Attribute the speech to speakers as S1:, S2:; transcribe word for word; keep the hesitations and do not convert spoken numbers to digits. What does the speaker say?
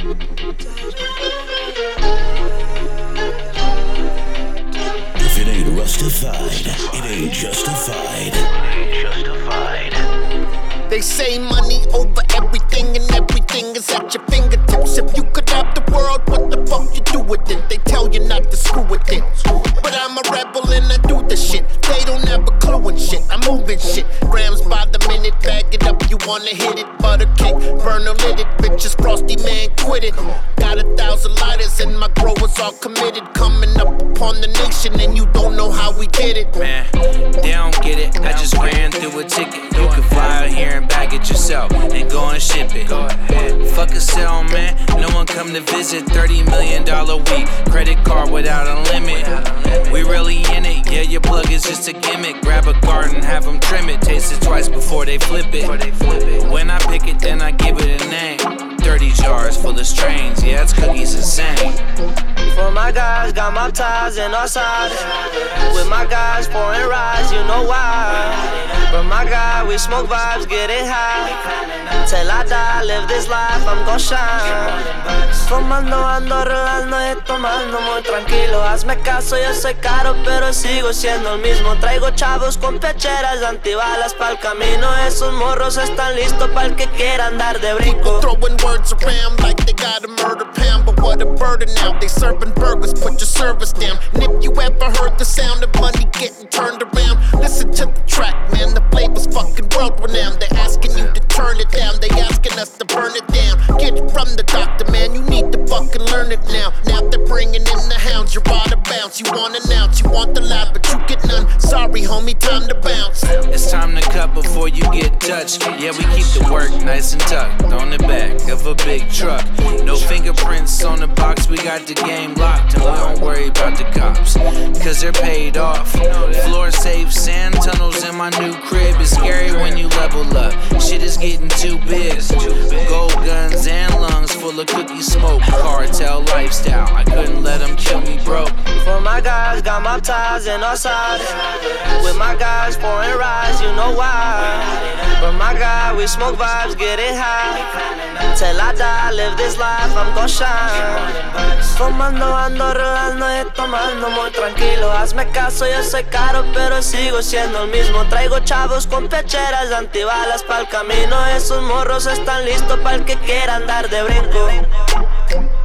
S1: If it ain't rustified, it ain't justified. Justified.
S2: They say money over everything and everything is at your fingertips. If you could have the world, what the fuck you do with it? They tell you not to screw with it. But I'm a rebel and I do the shit. They don't have a clue in shit. I'm moving shit. Grams by the minute, bag it up. You wanna hit it? Butter cake, burner lit it. Bitches frosty, man, quit it. Got a thousand lighters and my growers all committed. Coming up upon the nation and you don't know how we did it.
S3: Man, they don't get it. I just ran through a ticket. You can fly out here and bag it yourself and go and ship it. Fuck a sell, man. No one come to visit. thirty million dollar week. Credit card without a limit. We really in it. Yeah, your plug is just a gimmick. Grab a garden, have them trim it. Taste it twice before they flip it. When I pick it, then I give it a name. thirty jars full of strains. Yeah, it's cookies insane.
S4: For my guys, got my ties in our side. With my guys, pouring rides, you know why. But my guy, we smoke vibes, get it high. Till I die, live this life, I'm gon' shine. Fumando, ando, rolando y tomando muy tranquilo. Hazme caso, yo soy caro, pero sigo siendo el mismo. Traigo chavos con pecheras, antibalas pa'l camino. Esos morros están listos pa'l que quiera andar de brinco.
S2: Throwing words around like they got a murder pound. But what a burden now, they serving burgers, put your service down. And if you ever heard the sound of money getting turned around, listen to the track, man, the flavor's fucking world renowned. They're asking you to turn it down, they asking us to burn it down. Get it from the doctor, man, you need to fucking learn it now. Now they're bringing in the hounds, you're out of bounds. You want an ounce, you want the lot, but you get none. Sorry, homie, time to bounce.
S3: It's time to cut before you get touched. Yeah, we keep the work nice and tucked on the back of a big truck. No fingerprints on the box, we got the game locked. And we don't worry about the cops, cause they're paid off. Floor safe, sand tunnels in my new crib. It's scary when you level up, shit is getting too big. Gold guns and lungs full of cookie smoke. Cartel lifestyle, I couldn't let them kill me broke.
S4: For my guys, got my ties in our side. With my guys, pouring rides, you know why. But my guy, we smoke vibes, get it high. Till I die, live this life, I'm gon' shine. Fumando, ando, rolando y tomando muy tranquilo. Hazme caso, yo soy caro, pero sigo siendo el mismo. Traigo chavos con pecheras, antibalas pa'l camino. Esos morros están listos pa'l que quiera andar de brinco.